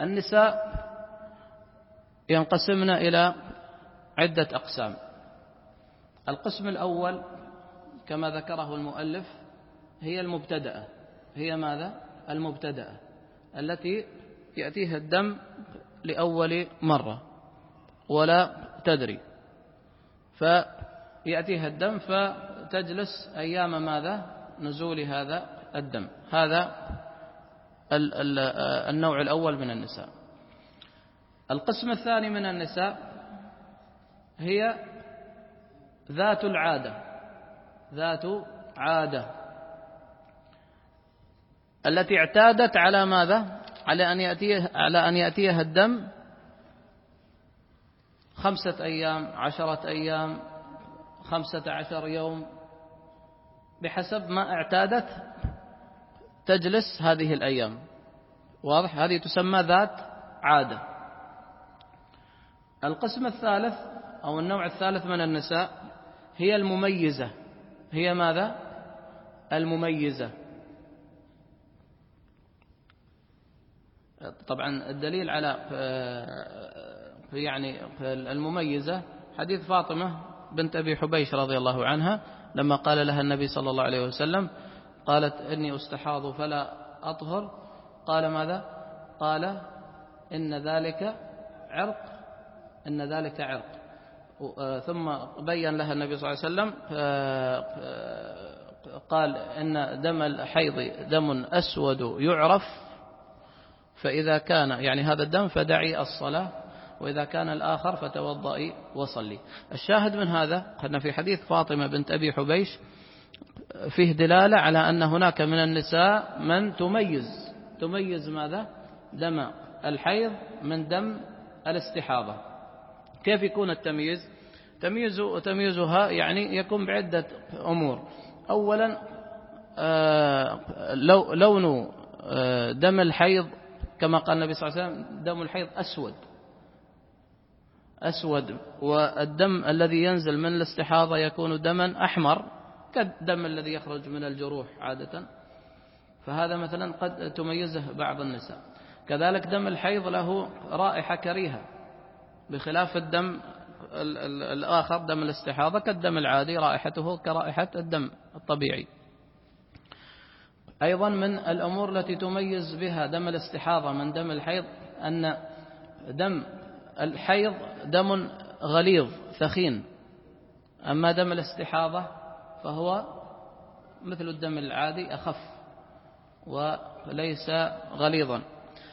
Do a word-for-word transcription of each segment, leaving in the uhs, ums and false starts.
النساء ينقسمن إلى عدة أقسام. القسم الأول كما ذكره المؤلف هي المبتدأة. هي ماذا؟ المبتدأة التي يأتيها الدم لأول مرة ولا تدري، فيأتيها الدم فتجلس أيام ماذا؟ نزول هذا الدم. هذا النوع الأول من النساء. القسم الثاني من النساء هي ذات العادة. ذات عادة التي اعتادت على ماذا؟ على أن يأتيها على أن يأتيها الدم خمسة أيام، عشرة أيام، خمسة عشر يوم، بحسب ما اعتادت تجلس هذه الأيام. واضح؟ هذه تسمى ذات عادة. القسم الثالث أو النوع الثالث من النساء هي المميزة. هي ماذا؟ المميزة. طبعا الدليل على يعني المميزة حديث فاطمة بنت أبي حبيش رضي الله عنها لما قال لها النبي صلى الله عليه وسلم، قالت إني أستحاض فلا أطهر، قال ماذا؟ قال إن ذلك عرق، إن ذلك عرق. ثم بين لها النبي صلى الله عليه وسلم قال إن دم الحيض دم أسود يعرف، فإذا كان يعني هذا الدم فدعي الصلاة، وإذا كان الآخر فتوضئي وصلي. الشاهد من هذا أن في حديث فاطمة بنت أبي حبيش فيه دلالة على أن هناك من النساء من تميز تميز ماذا؟ دم الحيض من دم الاستحاضة. كيف يكون التمييز؟ تمييز تمييزها يعني يكون بعدة أمور. أولا لون دم الحيض كما قال النبي صلى الله عليه وسلم دم الحيض أسود أسود، والدم الذي ينزل من الاستحاضة يكون دما أحمر كالدم الذي يخرج من الجروح عادة، فهذا مثلا قد تميزه بعض النساء. كذلك دم الحيض له رائحة كريهة بخلاف الدم الآخر دم الاستحاضة كالدم العادي رائحته كرائحة الدم الطبيعي. أيضا من الأمور التي تميز بها دم الاستحاضة من دم الحيض أن دم الحيض دم غليظ ثخين، أما دم الاستحاضة فهو مثل الدم العادي أخف وليس غليظا.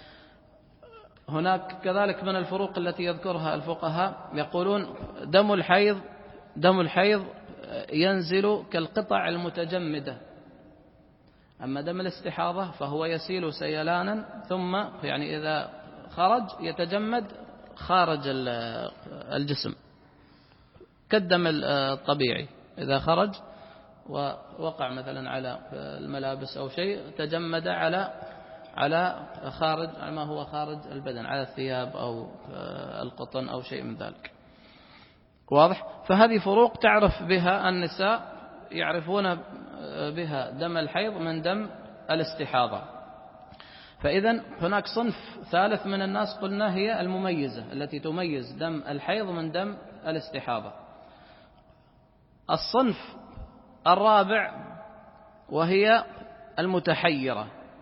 هناك كذلك من الفروق التي يذكرها الفقهاء يقولون دم الحيض دم الحيض ينزل كالقطع المتجمدة، أما دم الاستحاضة فهو يسيل سيلانا ثم يعني إذا خرج يتجمد خارج الجسم كالدم الطبيعي، إذا خرج ووقع مثلا على الملابس أو شيء تجمد على على خارج ما هو خارج البدن، على الثياب أو القطن أو شيء من ذلك. واضح؟ فهذه فروق تعرف بها النساء، يعرفون بها دم الحيض من دم الاستحاضة. فإذا هناك صنف ثالث من الناس قلنا هي المميزة التي تميز دم الحيض من دم الاستحاضة. الصنف الرابع وهي المتحيرة.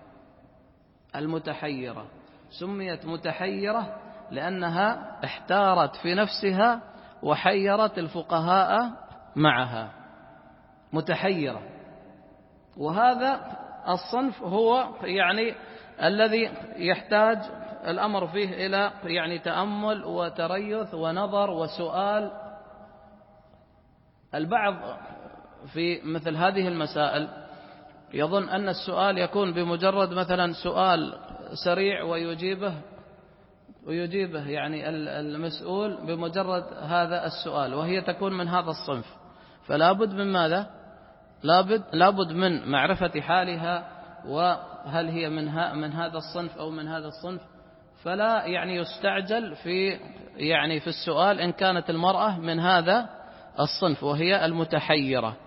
المتحيرة سميت متحيرة لأنها احتارت في نفسها وحيرت الفقهاء معها. متحيرة، وهذا الصنف هو يعني الذي يحتاج الأمر فيه إلى يعني تأمل وتريث ونظر وسؤال. البعض في مثل هذه المسائل يظن أن السؤال يكون بمجرد مثلا سؤال سريع ويجيبه ويجيبه يعني المسؤول بمجرد هذا السؤال، وهي تكون من هذا الصنف. فلا بد من ماذا؟ لابد لابد من معرفة حالها، وهل هي من من هذا الصنف أو من هذا الصنف. فلا يعني يستعجل في يعني في السؤال إن كانت المرأة من هذا الصنف وهي المتحيرة.